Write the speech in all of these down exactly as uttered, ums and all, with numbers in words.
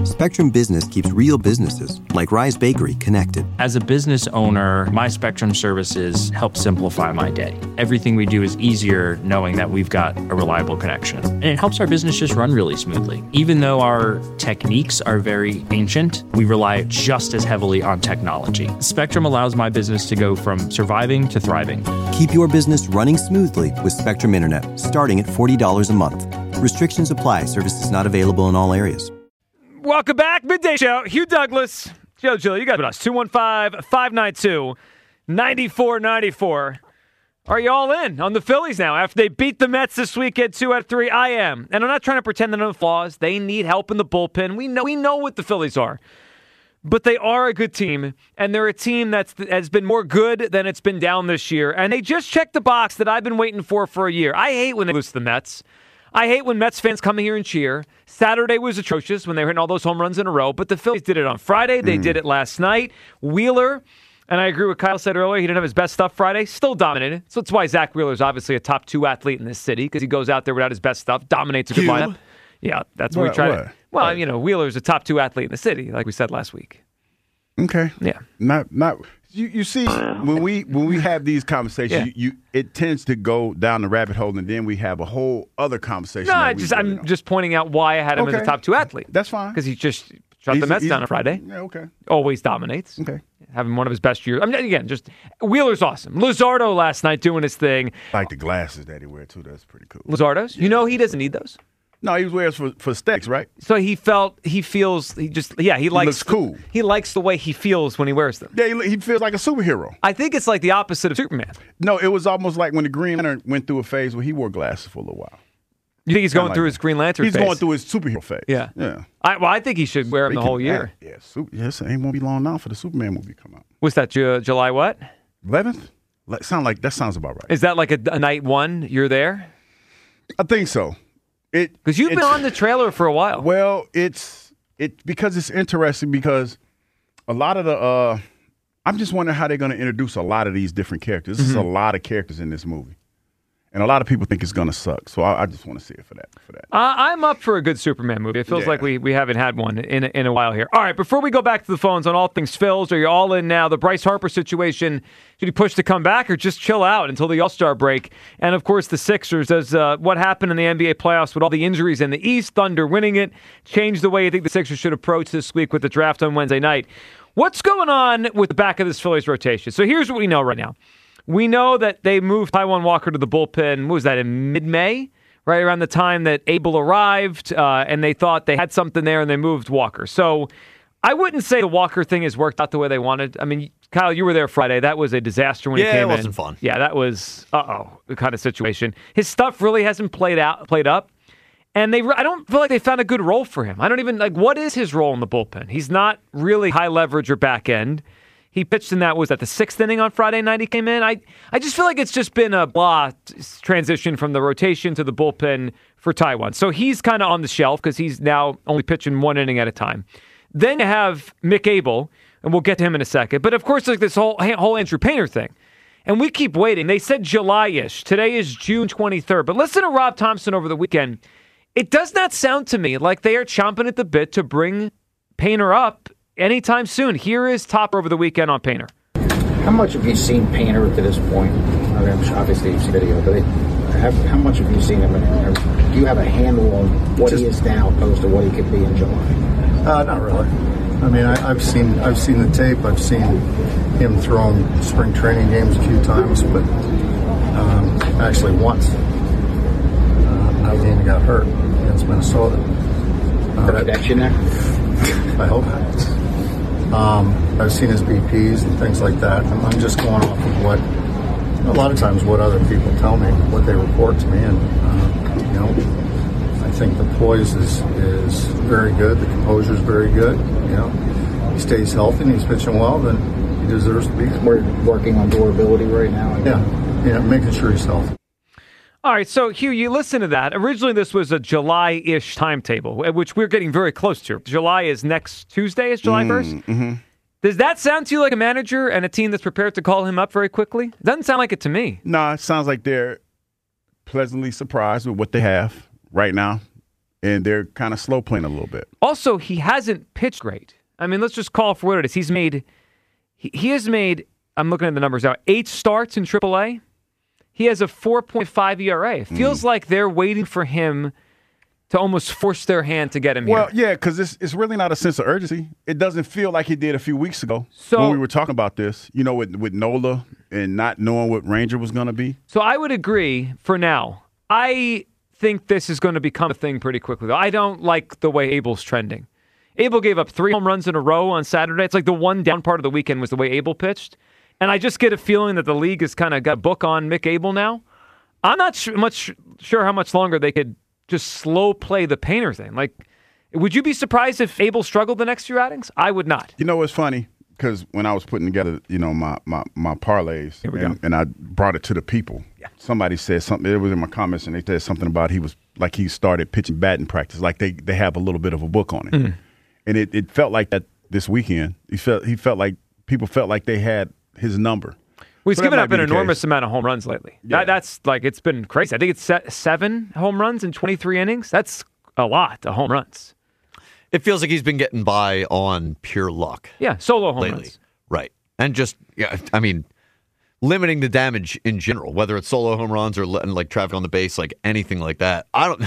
Spectrum Business keeps real businesses, like Rise Bakery, connected. As a business owner, my Spectrum services help simplify my day. Everything we do is easier knowing that we've got a reliable connection. And it helps our business just run really smoothly. Even though our techniques are very ancient, we rely just as heavily on technology. Spectrum allows my business to go from surviving to thriving. Keep your business running smoothly with Spectrum Internet, starting at forty dollars a month. Restrictions apply. Services not available in all areas. Welcome back. Midday Show. Hugh Douglas. Joe Gill, you got us. two one five, five nine two, nine four nine four. Are you all in on the Phillies now? After they beat the Mets this weekend, two out of three, I am. And I'm not trying to pretend they're no flaws. They need help in the bullpen. We know we know what the Phillies are. But they are a good team, and they're a team that has been more good than it's been down this year. And they just checked the box that I've been waiting for for a year. I hate when they lose to the Mets. I hate when Mets fans come here and cheer. Saturday was atrocious when they were hitting all those home runs in a row, but the Phillies did it on Friday. They mm. did it last night. Wheeler, and I agree with Kyle said earlier, he didn't have his best stuff Friday, still dominated. So that's why Zach Wheeler is obviously a top two athlete in this city, because he goes out there without his best stuff, dominates a good Hugh. lineup. Yeah, that's what, what we try what? to... Well, what? you know, Wheeler's a top two athlete in the city, like we said last week. Okay. Yeah. Not not you, you see when we when we have these conversations, yeah. you, you it tends to go down the rabbit hole, and then we have a whole other conversation. No, I just I'm know. just pointing out why I had him okay. as a top two athlete. That's fine. Because he just shut he's, the Mets he's, down on Friday. Yeah, okay. Always dominates. Okay. Having one of his best years. I mean, again, just Wheeler's awesome. Luzardo last night doing his thing. I like the glasses that he wears too. That's pretty cool. Luzardo's? Yeah. You know he doesn't need those. No, he wears for for stakes, right? So he felt, he feels, he just, yeah, he likes. He looks cool. He likes the way he feels when he wears them. Yeah, he, he feels like a superhero. I think it's like the opposite of Superman. No, it was almost like when the Green Lantern went through a phase where he wore glasses for a little while. You think he's going through like his Green Lantern he's phase? He's going through his superhero phase. Yeah. Yeah. I, well, I think he should wear them the whole year. Yeah, super, yes, it ain't won't be long now for the Superman movie to come out. What's that, Ju- July what? eleventh? Like, sound like, that sounds about right. Is that like a, a night one, you're there? I think so. It Because you've been on the trailer for a while. Well, it's it because it's interesting because a lot of the uh, I'm just wondering how they're going to introduce a lot of these different characters. This mm-hmm. is a lot of characters in this movie, and a lot of people think it's going to suck. So I, I just want to see it for that. For that, uh, I'm up for a good Superman movie. It feels yeah. like we we haven't had one in a, in a while here. All right, before we go back to the phones on all things Phils, are you all in now? The Bryce Harper situation. Should he push to come back or just chill out until the All-Star break? And, of course, the Sixers, as uh, what happened in the N B A playoffs with all the injuries in the East, Thunder winning it, changed the way you think the Sixers should approach this week with the draft on Wednesday night. What's going on with the back of this Phillies rotation? So here's what we know right now. We know that they moved Taijuan Walker to the bullpen, what was that, in mid-May? Right around the time that Abel arrived, uh, and they thought they had something there, and they moved Walker. So I wouldn't say the Walker thing has worked out the way they wanted. I mean, Kyle, you were there Friday. That was a disaster when yeah, he came in. Yeah, it wasn't fun. Yeah, that was, uh-oh, the kind of situation. His stuff really hasn't played out, played up. And they, I don't feel like they found a good role for him. I don't even, like, what is his role in the bullpen? He's not really high leverage or back end. He pitched in that, was that the sixth inning on Friday night he came in? I, I just feel like it's just been a blah transition from the rotation to the bullpen for Taijuan. So he's kind of on the shelf because he's now only pitching one inning at a time. Then you have Mick Abel, and we'll get to him in a second. But, of course, like this whole whole Andrew Painter thing. And we keep waiting. They said July-ish. Today is June twenty-third. But listen to Rob Thompson over the weekend. It does not sound to me like they are chomping at the bit to bring Painter up anytime soon. Here is Topper over the weekend on Painter. How much have you seen Painter to this point? I mean, obviously you've seen video, but it, have, how much have you seen him? Do you have a handle on what Just, he is now opposed to what he could be in July? Uh, not really. I mean, I, I've seen I've seen the tape. I've seen him throw in spring training games a few times, but um, actually once. Uh, I game got hurt against Minnesota. Uh, the connection there? I hope not. Um, I've seen his B Ps and things like that. I'm, I'm just going off of what, a lot of times, what other people tell me, what they report to me, and uh, you know. I think the poise is, is very good. The composure is very good. You know, he stays healthy and he's pitching well, then he deserves to be. We're working on durability right now. Yeah, yeah, making sure he's healthy. All right, so Hugh, you listen to that. Originally, this was a July-ish timetable, which we're getting very close to. July is next Tuesday, is July first? Mm-hmm. Does that sound to you like a manager and a team that's prepared to call him up very quickly? Doesn't sound like it to me. No, it sounds like they're pleasantly surprised with what they have right now. and they're kind of slow playing a little bit. Also, he hasn't pitched great. I mean, let's just call it for what it is. He's made, he, he has made, I'm looking at the numbers now, eight starts in triple A. He has a four point five E R A. It feels mm. like they're waiting for him to almost force their hand to get him well, here. Well, yeah, because it's, it's really not a sense of urgency. It doesn't feel like it did a few weeks ago so, when we were talking about this, you know, with, with Nola and not knowing what Ranger was going to be. So I would agree for now. I think this is going to become a thing pretty quickly, though. I don't like the way Abel's trending. Abel gave up three home runs in a row on Saturday. It's like the one down part of the weekend was the way Abel pitched. And I just get a feeling that the league has kind of got a book on Mick Abel now. I'm not sh- much sure how much longer they could just slow play the Painter thing. Like, would you be surprised if Abel struggled the next few outings? I would not. You know what's funny? Because when I was putting together, you know, my my, my parlays, and, and I brought it to the people, yeah. somebody said something. It was in my comments, and they said something about he was like he started pitching batting practice, like they, they have a little bit of a book on it, mm. and it, it felt like that this weekend. He felt he felt like people felt like they had his number. Well, he's so given up an enormous case. amount of home runs lately. Yeah. That, that's like, it's been crazy. I think it's se- seven home runs in twenty-three innings. That's a lot of home runs. It feels like he's been getting by on pure luck. Yeah, solo home lately. runs. Right. And just, yeah, I mean, limiting the damage in general, whether it's solo home runs or letting like traffic on the base, like anything like that. I don't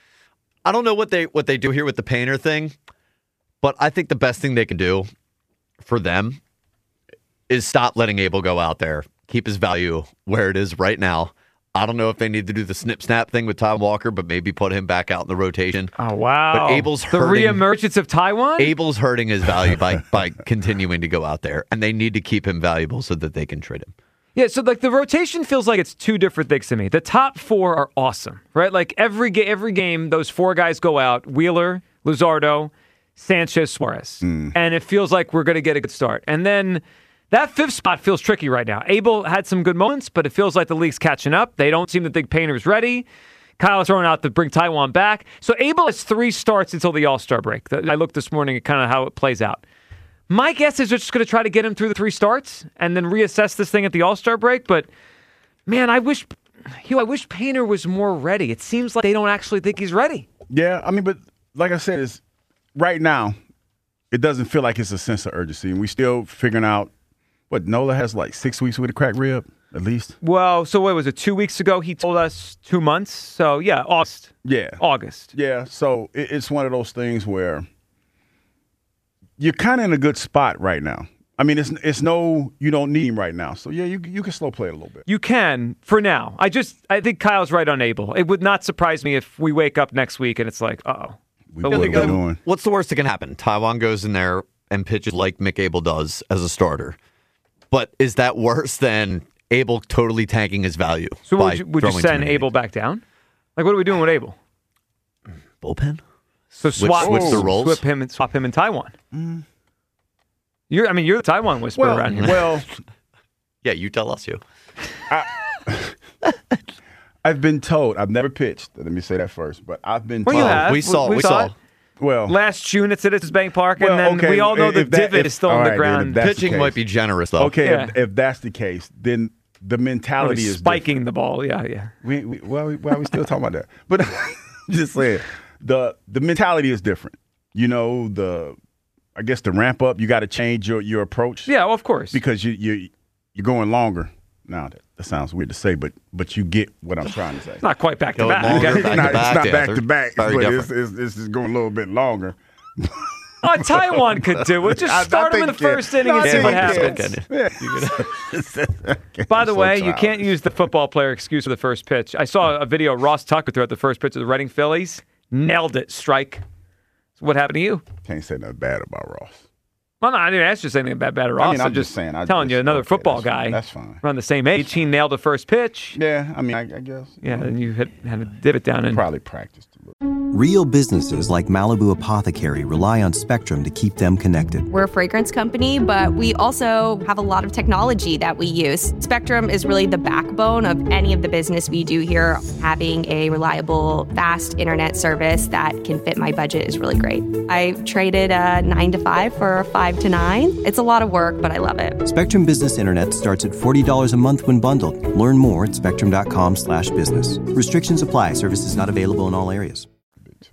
I don't know what they what they do here with the Painter thing, but I think the best thing they can do for them is stop letting Abel go out there, keep his value where it is right now. I don't know if they need to do the snip-snap thing with Taijuan Walker, but maybe put him back out in the rotation. Oh, wow. But Abel's the hurting. The reemergence of Taijuan? Abel's hurting his value by, by continuing to go out there, and they need to keep him valuable so that they can trade him. Yeah, so like the rotation feels like it's two different things to me. The top four are awesome, right? Like every, ga- every game, those four guys go out, Wheeler, Luzardo, Sanchez, Suarez. Mm. And it feels like we're going to get a good start. And then that fifth spot feels tricky right now. Abel had some good moments, but it feels like the league's catching up. They don't seem to think Painter's ready. Kyle's throwing out to bring Taijuan back. So Abel has three starts until the All-Star break. I looked this morning at kind of how it plays out. My guess is they're just going to try to get him through the three starts and then reassess this thing at the All-Star break. But, man, I wish Hugh, I wish Painter was more ready. It seems like they don't actually think he's ready. Yeah, I mean, but like I said, is right now, it doesn't feel like it's a sense of urgency. And we still figuring out, what, Nola has like six weeks with a cracked rib, at least? Well, so what was it, two weeks ago? He told us two months. So, yeah, August. Yeah. August. Yeah, so it, it's one of those things where you're kind of in a good spot right now. I mean, it's it's no, you don't need him right now. So, yeah, you you can slow play it a little bit. You can, for now. I just, I think Kyle's right on Abel. It would not surprise me if we wake up next week and it's like, uh-oh. We what are we doing? What's the worst that can happen? Taijuan goes in there and pitches like Mick Abel does as a starter. But is that worse than Abel totally tanking his value? So would you, would you send Abel back down? Like, what are we doing with Abel? Bullpen? So swap, switch, switch the roles? Swap him and swap him in Taijuan. Mm. You're, I mean, you're the Taijuan whisperer well, around here. Well, yeah, you tell us, you. I, I've been told. I've never pitched. Let me say that first. But I've been well, told. You have. We saw. We, we saw. saw. Well, last June at Citizens Bank Park, well, and then okay, we all know the that, divot if, is still on the right, ground. Pitching might be generous, though. Okay, yeah. if, if that's the case, then the mentality is spiking different. the ball. Yeah, yeah. We, we well, we, why are we still talking about that? But just saying, the the mentality is different. You know, the I guess the ramp up, you got to change your, your approach. Yeah, well, of course, because you you you're going longer. Now that, that sounds weird to say, but but you get what I'm trying to say. It's not quite back to back. Longer, Okay. back not, to back, it's not yeah, back to back, but different. it's, it's, it's just going a little bit longer. Oh, Taijuan could do it. Just I- I start him in think the he first can. inning No, and I see think what he happens. can. By the So way, you childish. can't use the football player excuse for the first pitch. I saw a video of Ross Tucker throughout the first pitch of the Reading Phillies. Nailed it. Strike. So what happened to you? Can't say nothing bad about Ross. Well, no, I didn't ask you anything bad, bad or Ross. I mean, I'm I'm just saying. I telling just, you, another okay, football that's guy. Fine. That's fine. Around the same age. He nailed the first pitch. Yeah, I mean, I, I guess. Yeah, and you hit, had to dip it down. And Probably practiced a little. Real businesses like Malibu Apothecary rely on Spectrum to keep them connected. We're a fragrance company, but we also have a lot of technology that we use. Spectrum is really the backbone of any of the business we do here. Having a reliable, fast internet service that can fit my budget is really great. I traded a nine to five for a five to nine. It's a lot of work, but I love it. Spectrum Business Internet starts at forty dollars a month when bundled. Learn more at spectrum dot com slash business. Restrictions apply. Services not available in all areas. Too.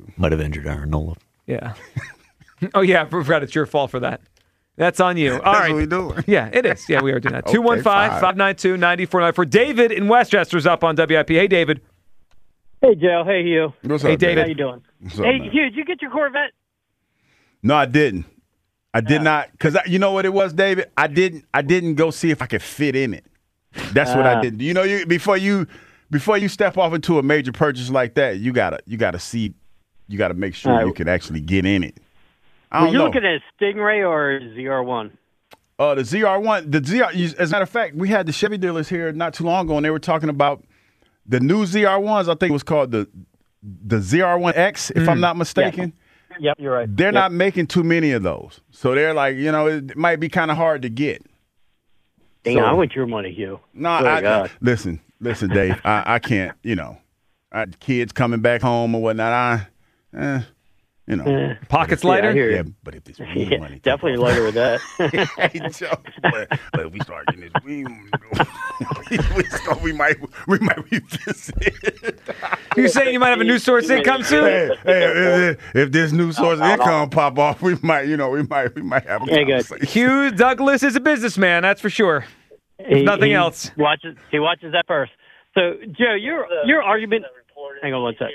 Might have injured Aaron Nola. Yeah. Oh, yeah, I forgot it's your fault for that. That's on you. All That's right. what we doing. Yeah, it is. Yeah, we are doing that. Okay, two one five, five nine two, nine four nine four. David in Westchester's up on W I P. Hey, David. Hey, Joe. Hey, Hugh. What's Hey, up, David. How you doing? What's up, Hey, man? Hugh, did you get your Corvette? No, I didn't. I did not, because you know what it was, David. I didn't. I didn't go see if I could fit in it. That's what I Ah. did. You know, you before you before you step off into a major purchase like that, you gotta you gotta see, you gotta make sure All right. you can actually get in it. I Were don't you know. looking at a Stingray or a Z R one? Uh, the Z R one, the Z R. As a matter of fact, we had the Chevy dealers here not too long ago, and they were talking about the new Z R ones. I think it was called the the Z R one X, if I'm not mistaken. Yep, you're right. They're Yep. not making too many of those, so they're like, you know, it might be kind of hard to get. Dang, So- I want your money, Hugh. No, Swear to I, God. listen, listen, Dave. I, I can't. You know, I, kids coming back home or whatnot. I, eh, you know, Eh, Pockets yeah, I lighter? hear yeah. you. But if this weed Yeah, money, definitely lighter with that. hey, Joe, but, but if we start getting this weed, we, we, start, we might we might revisit. You saying you might have a new source of income soon? Hey, hey, if, if this new source of income pop off, we might, you know, we might we might have a Yeah, good. conversation. Hugh Douglas is a businessman, that's for sure. He- nothing he else. Watches, he watches that first. So, Joe, your your argument. Hang on one sec.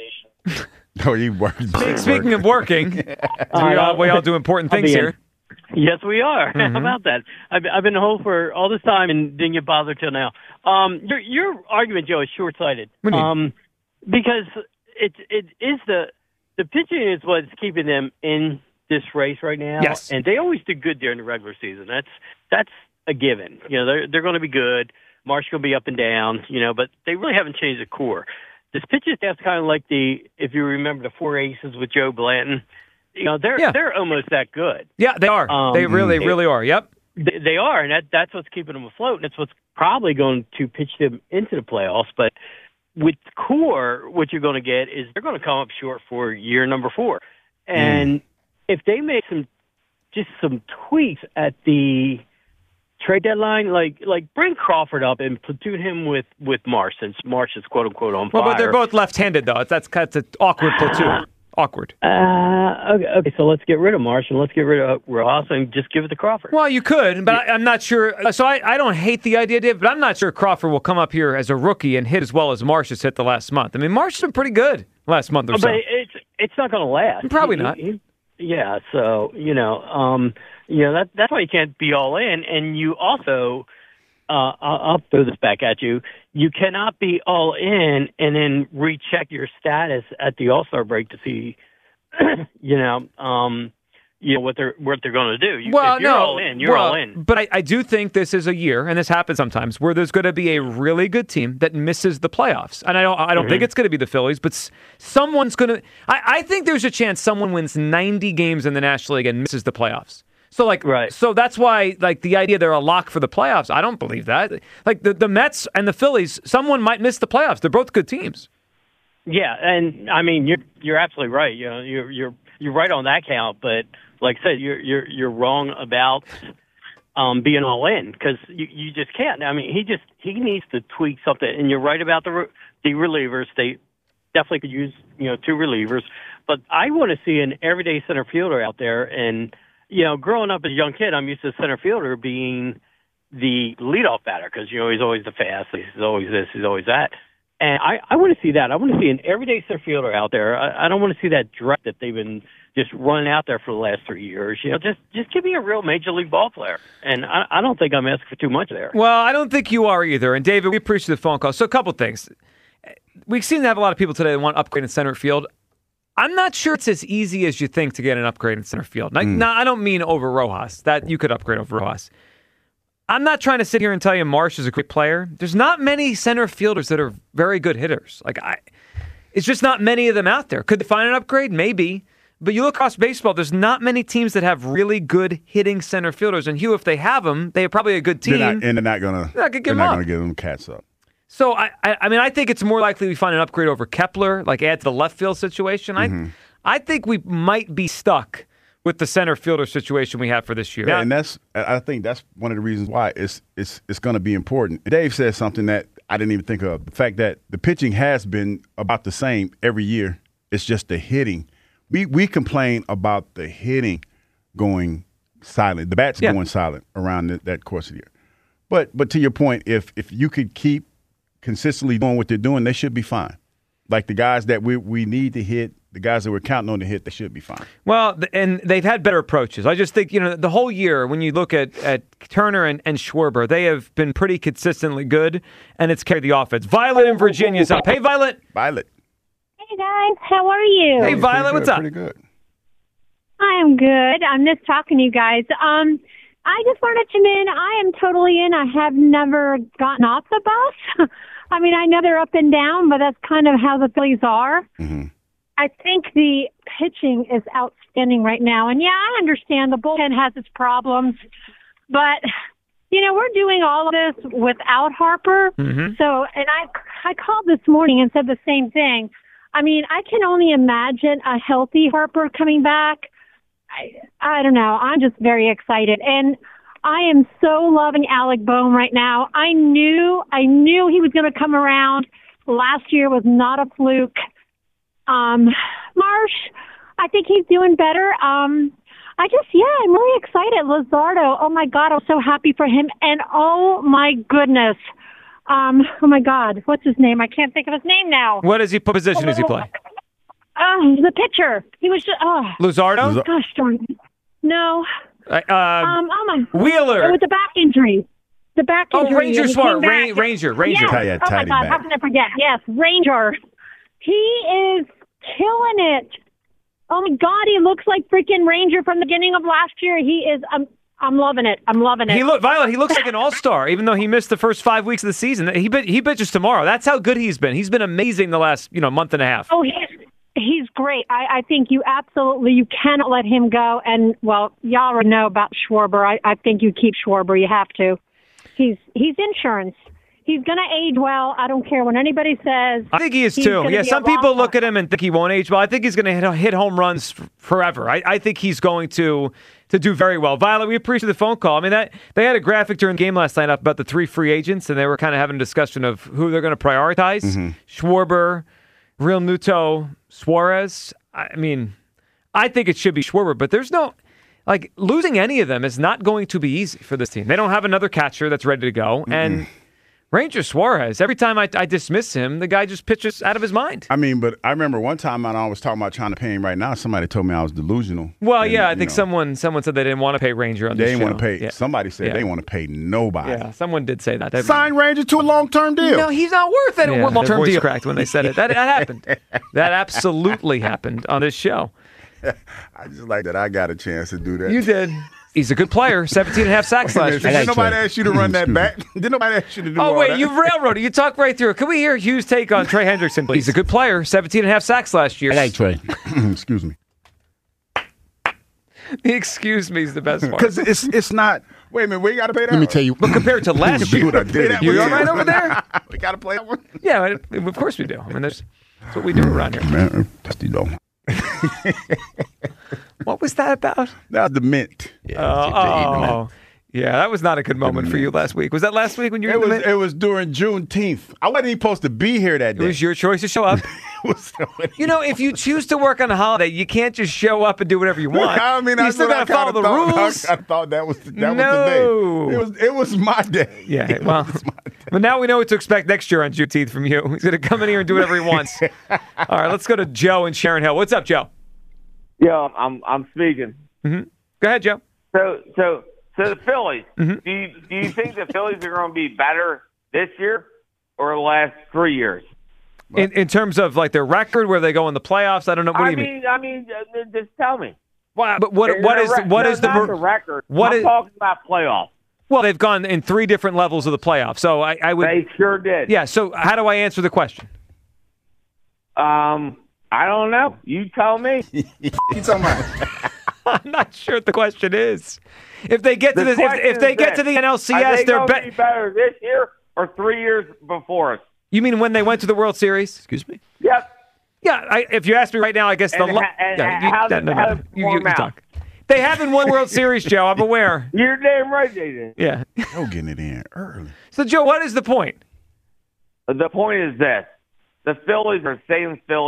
Oh, you work. Speaking of working, we, right, all, I'll- we all do important I'll things be in. here. Yes, we are. Mm-hmm. How about that? I've, I've been home for all this time and didn't get bothered till now. Um, your your argument, Joe, is short-sighted. What do you mean? Um, because it it is the the pitching is what's keeping them in this race right now. Yes. And they always do good during the regular season. That's that's a given. You know, they're they're going to be good. Marsh going to be up and down. You know, but they really haven't changed the core. This pitching staff's kind of like the, if you remember the four aces with Joe Blanton. You know, they're Yeah. they're almost that good. Yeah, they are. Um, they really, it- really are. Yep. They, they are, and that, that's what's keeping them afloat, and that's what's probably going to pitch them into the playoffs. But with core, what you're going to get is they're going to come up short for year number four. And if they make some just some tweaks at the trade deadline, like like bring Crawford up and platoon him with, with Marsh, since Marsh is quote unquote on Well, fire. but they're both left-handed, though. That's that's an awkward platoon. Awkward. Uh, okay, okay, so let's get rid of Marsh and let's get rid of Rojas and just give it to Crawford. Well, you could, but I, I'm not sure. So I, I don't hate the idea, Dave, but I'm not sure Crawford will come up here as a rookie and hit as well as Marsh has hit the last month. I mean, Marsh has been pretty good last month or so. But it's it's not going to last. Probably He- not. he- yeah. So you know, um, you know that that's why you can't be all in, and you also, uh, I'll, I'll throw this back at you. You cannot be all in and then recheck your status at the All Star break to see, you know, um, you know what they're what they're going to do. You, Well, if you're no, all in. You're well, all in. But I, I do think this is a year, and this happens sometimes, where there's going to be a really good team that misses the playoffs. And I don't, I don't Mm-hmm. think it's going to be the Phillies, but s- someone's going to. I, I think there's a chance someone wins ninety games in the National League and misses the playoffs. So like, Right. so that's why like the idea they're a lock for the playoffs. I don't believe that. Like the, the Mets and the Phillies, someone might miss the playoffs. They're both good teams. Yeah, and I mean you're you're absolutely right. You know, you're you're you're right on that count. But like I said, you're you're you're wrong about um, being all in because you you just can't. I mean, he just he needs to tweak something. And you're right about the re- the relievers. They definitely could use you know two relievers. But I want to see an everyday center fielder out there. And you know, growing up as a young kid, I'm used to the center fielder being the leadoff batter because you know he's always the fastest. He's always this. He's always that. And I, I want to see that. I want to see an everyday center fielder out there. I, I don't want to see that draft that they've been just running out there for the last three years. You know, just just give me a real major league ball player. And I, I don't think I'm asking for too much there. Well, I don't think you are either. And David, we appreciate the phone call. So a couple things. We seem to have a lot of people today that want to upgrade in center field. I'm not sure it's as easy as you think to get an upgrade in center field. Like, no, I don't mean over Rojas. That you could upgrade over Rojas. I'm not trying to sit here and tell you Marsh is a great player. There's not many center fielders that are very good hitters. Like I, it's just not many of them out there. Could they find an upgrade? Maybe. But you look across baseball, there's not many teams that have really good hitting center fielders. And Hugh, if they have them, they have probably a good team. They're not, and they're not gonna. They're not gonna give they're them not up. gonna give them cats up. So I, I, I mean, I think it's more likely we find an upgrade over Kepler, like add to the left field situation. Mm-hmm. I, I think we might be stuck with the center fielder situation we have for this year. Yeah, Now- and that's I think that's one of the reasons why it's it's it's going to be important. Dave said something that I didn't even think of: the fact that the pitching has been about the same every year It's just the hitting. We we complain about the hitting going silent, the bats Yeah. going silent around the, that course of the year. But but to your point, if if you could keep consistently doing what they're doing, they should be fine. Like the guys that we we need to hit, the guys that we're counting on to hit, they should be fine. Well, th- and they've had better approaches. I just think, you know, the whole year, when you look at, at Turner and, and Schwarber, they have been pretty consistently good, and it's carried the offense. Violet in Virginia's up. Hey, Violet. Violet. Hey guys, how are you? Hey, Violet, Pretty what's good, up? Pretty good. I am good. I'm just talking to you guys. Um, I just wanted to mention I am totally in. I have never gotten off the bus. I mean, I know they're up and down, but that's kind of how the Phillies are. Mm-hmm. I think the pitching is outstanding right now. And yeah, I understand the bullpen has its problems, but you know, we're doing all of this without Harper. Mhm. So, and I, I called this morning and said the same thing. I mean, I can only imagine a healthy Harper coming back. I, I don't know. I'm just very excited. And I am so loving Alec Boehm right now. I knew, I knew he was going to come around. Last year was not a fluke. Um, Marsh, I think he's doing better. Um, I just, yeah, I'm really excited. Luzardo, oh my God, I'm so happy for him. And oh my goodness. Um, oh my God, what's his name? I can't think of his name now. What is he? What position does he play? Oh, the pitcher. He was just, oh. Luzardo? Gosh darn it. No. Uh, Um, oh my. Wheeler. It was the back injury. The back Oh, injury. Ranger and he Smart. came Ra- back. Ranger. Ranger. Yes. Tidy- Oh my tidy God, back. how can I forget? Yes, Ranger. He is killing it. Oh my God, he looks like freaking Ranger from the beginning of last year. He is. Um, I'm loving it. I'm loving it. He look Violet. He looks like an all-star, even though he missed the first five weeks of the season. He bit, he pitches tomorrow. That's how good he's been. He's been amazing the last you know month and a half. Oh, he's he's great. I, I think you absolutely you cannot let him go. And well, y'all already know about Schwarber. I, I think you keep Schwarber. You have to. He's he's insurance. He's going to age well. I don't care what anybody says. I think he is He's too. gonna Yeah, be some a rock people look star. at him and think he won't age well. I think he's going to hit, hit home runs f- forever. I, I think he's going to to do very well. Violet, we appreciate the phone call. I mean, that they had a graphic during the game last night up about the three free agents, and they were kind of having a discussion of who they're going to prioritize. Mm-hmm. Schwarber, Real Muto, Suarez. I mean, I think it should be Schwarber, but there's no... Like, losing any of them is not going to be easy for this team. They don't have another catcher that's ready to go, Mm-hmm. and... Ranger Suarez, every time I, I dismiss him, the guy just pitches out of his mind. I mean, but I remember one time when I was talking about trying to pay him right now, somebody told me I was delusional. Well, And, yeah, I you think know, someone someone said they didn't want to pay Ranger on they this didn't show. want to pay. Yeah. Somebody said Yeah. they want to pay nobody. Yeah, someone did say that. That- Sign Ranger to a long term deal. No, he's not worth it. Yeah, a long-term their voice deal. cracked When they said it. That, that happened. That absolutely happened on this show. I just like that I got a chance to do that. You did. He's a good player. seventeen and a half sacks Wait a last minute, year. Did nobody ask you to run that back? Did nobody ask you to do Oh, all wait, that? you railroaded. You talked right through it. Can we hear Hughes' take on Trey Hendrickson, please? He's a good player. seventeen and a half sacks last year. I like Trey. Excuse me. Excuse me is the best part. Because it's it's not. Wait a minute, we got to pay that. Let me tell you. But compared to last See year, what I did. you all right over there? We got to play that one. Yeah, of course we do. I mean, that's, that's what we do around here. Man, dusty though. What was that about? That was the mint. Oh, oh. Yeah, that was not a good moment for you last week. Was that last week when you were It in the was mint? it was during Juneteenth. I wasn't even supposed to be here that It day. was your choice to show up. You know, if you choose to work on a holiday, you can't just show up and do whatever you want. I mean, you that's still what I got to follow kinda the thought. rules. I, I thought that was the, that No. was the day. It was it was my day. Yeah, It well, was my day. but now we know what to expect next year on Juneteenth from you. He's going to come in here and do whatever he wants. All right, let's go to Joe in Sharon Hill. What's up, Joe? Yeah, I'm I'm speaking. Mm-hmm. Go ahead, Joe. So so so the Phillies. Mm-hmm. Do you do you think the Phillies are going to be better this year or the last three years? In, in terms of like their record, where they go in the playoffs, I don't know. What I do you mean? mean, I mean, uh, just tell me. Well, but what what Their is rec- what no, is the not the record? what I'm is- talking about playoffs. Well, they've gone in three different levels of the playoffs. So I, I would. They sure did. Yeah. So how do I answer the question? Um, I don't know. You tell me. You talking about? I'm not sure what the question is. If they get to The the, if, question if they is get this. to the N L C Are S, they they're going to be be- better this year or three years before us? You mean when they went to the World Series? Excuse me. Yep. Yeah. I, if you ask me right now, I guess the. And lo- ha- and yeah, you, how no, does- no, how no. does it You- you- you form out? talk. They haven't won World Series, Joe. I'm aware. You're damn right they did. Yeah. Joe getting it in early. So, Joe, what is the point? The point is this: the Phillies are the same Phillies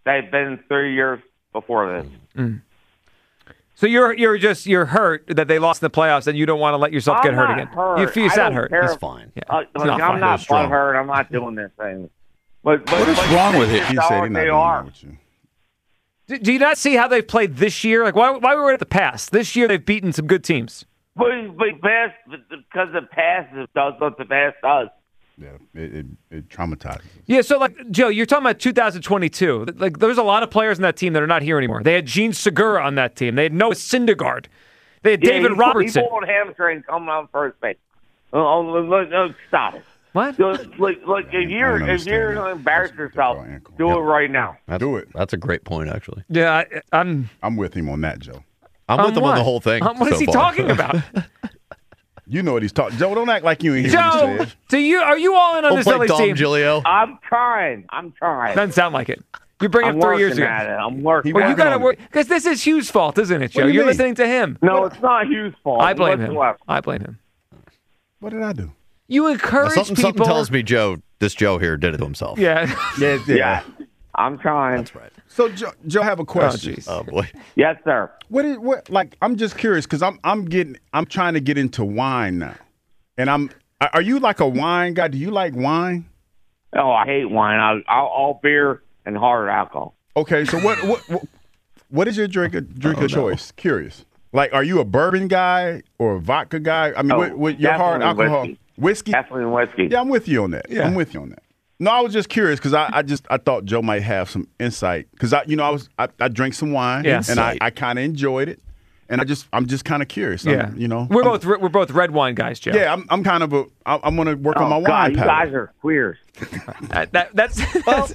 they've been three years before this. Mm. So you're you're just you're hurt that they lost in the playoffs, and you don't want to let yourself I'm get hurt not again. hurt. You feel I not don't hurt. care. He's fine. Yeah. Uh, It's look, not I'm fine. not strong. hurt. I'm not doing this thing. But, but What is but wrong with they it? He are said what he's not they doing are. that with you. Do, do you not see how they've played this year? Like why why were we at the past? This year they've beaten some good teams. But, but past, because the past does what the past does. Yeah, it, it, it traumatizes. Yeah, so like Joe, you're talking about two thousand twenty-two. Like there's a lot of players in that team that are not here anymore. They had Gene Segura on that team. They had Noah Syndergaard. They had Yeah, David he, Robertson. He pulled hamstring coming on first base. Oh, oh, look, look, stop it. What? So, look, look, if you're don't if you're understand going to that. embarrass yourself, ankle. do Yep. it right now. That's, Do it. That's a great point, actually. Yeah, I, I'm. I'm with him on that, Joe. I'm On with him what? on the whole thing. Um, what so is he far. talking about? You know what he's talking. Joe, don't act like you ain't hear what Joe, he said. do you are you all in on We'll this play Phillies Dom team? Giglio. I'm trying. I'm trying. Doesn't sound like it. You bring I'm up three years working ago. at it. I'm working. Well, you at got to it. work because this is Hugh's fault, isn't it, Joe? do you You're mean? listening to him. No, it's not Hugh's fault. I blame him. whatsoever. I blame him. What did I do? You Now, encourage something, people. something tells me Joe, this Joe here did it to himself. Yeah. Yeah, Yeah, I'm trying. That's right. So, Joe, Joe, I have a question. jeez. Oh, boy. Yes, sir. What is what? Like, I'm just curious because I'm I'm getting I'm trying to get into wine now, and I'm. Are you like a wine guy? Do you like wine? Oh, I hate wine. I, I'll, all beer and hard alcohol. Okay, so what what what, what is your drink drink Oh, of no. choice? Curious. Like, are you a bourbon guy or a vodka guy? I mean, Oh, what, what your hard definitely alcohol whiskey. whiskey? Definitely whiskey. Yeah, I'm with you on that. Yeah. I'm with you on that. No, I was just curious because I, I just I thought Joe might have some insight because I you know I was I, I drank some wine Yeah. and I, Insight. I kind of enjoyed it and I just I'm just kind of curious. Yeah. I'm, you know We're I'm- both we're both red wine guys, Joe. yeah I'm I'm kind of a I, I'm gonna work on my Oh, God, wine you palate. guys are queers. Uh, that, that's, that's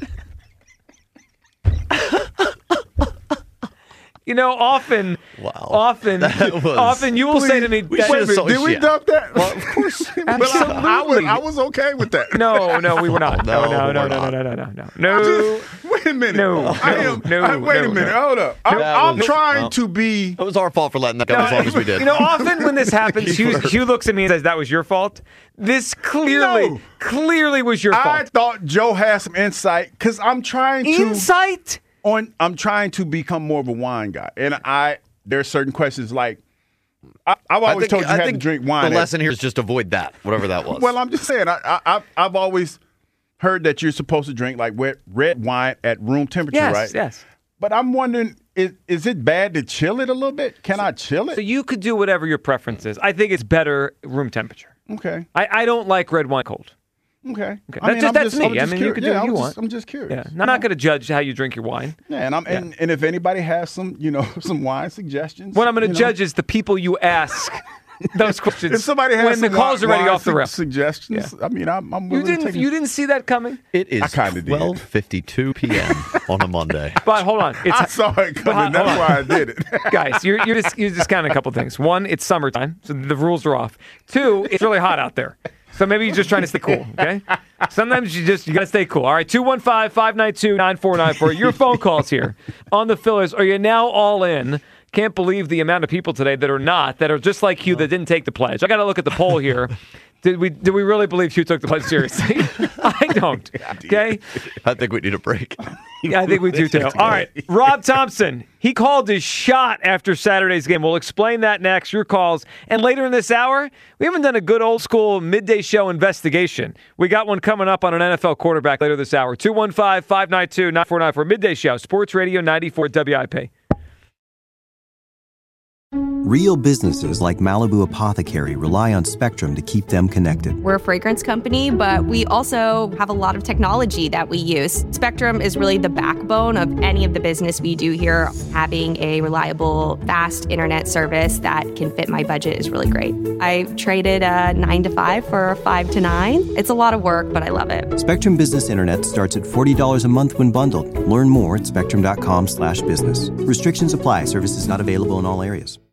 you know, often, Wow. often, That was- often you will say to me, we that- should have saw- Did we yeah. dump that? Well, of course. But I, I was Absolutely. I was okay with that. no, no, we were not. No, No, no, no, we're no, no, not. no, no, no, no, no. Wait a minute. No, I no, am, no, I- wait no, a minute. no. Hold up. I'm, That I'm was- trying well. to be. It was our fault for letting that go as long as we did. You know, often when this happens, Hugh, Hugh looks at me and says, "That was your fault." This clearly, No. clearly was your I fault. thought Joe had some insight because I'm trying to Insight. on. I'm trying to become more of a wine guy, and I there's certain questions like I, I've I always think- told you I you had to think drink wine. The at- lesson here is just avoid that, whatever that was. Well, I'm just saying. I, I I've- I've always heard that you're supposed to drink like red, red wine at room temperature, Yes, right? yes. But I'm wondering, is is it bad to chill it a little bit? Can I chill So it? you could do whatever your preference is. I think it's better room temperature. Okay. I, I don't like red wine cold. Okay. Okay. I That's mean, just- I'm that's just, me. I'm I just mean, you curious. can do yeah, what I'm you just, want. I'm just curious. Yeah, I'm not going to judge how you drink your wine. Yeah, and I'm and, and if anybody has some, you know, some wine suggestions, What I'm going you to know. judge is the people you ask those questions. If somebody has when the some call's wine, already wine off the su- rails. suggestions, I mean, I'm, I'm You willing to didn't. take You didn't see that coming. it is I kinda did. twelve fifty-two p.m. on a Monday. But hold on, it's I saw it But coming. hold That's on. why I did it. guys, you're you're just you're discounting a couple things. One, it's summertime, so the rules are off. Two, it's really hot out there. So maybe you're just trying to stay cool, okay? Sometimes you just you gotta stay cool. All right, two one five, five nine two, nine four nine four. Your phone calls here on the Phillies. Are you now all in? Can't believe the amount of people today that are not, that are just like you, that didn't take the pledge. I got to look at the poll here. Did we did we really believe you took the pledge seriously? I don't. Okay? I think we need a break. Yeah, I think we do too. All right. Rob Thompson, he called his shot after Saturday's game. We'll explain that next, your calls. And later in this hour, we haven't done a good old school midday show investigation. We got one coming up on an N F L quarterback later this hour. two one five, five nine two, nine four nine four. Midday show, Sports Radio ninety-four W I P. Real businesses like Malibu Apothecary rely on Spectrum to keep them connected. We're a fragrance company, but we also have a lot of technology that we use. Spectrum is really the backbone of any of the business we do here. Having a reliable, fast internet service that can fit my budget is really great. I traded a nine to five for a five to nine. It's a lot of work, but I love it. Spectrum Business Internet starts at forty dollars a month when bundled. Learn more at spectrum dot com slash business. Restrictions apply. Services not available in all areas.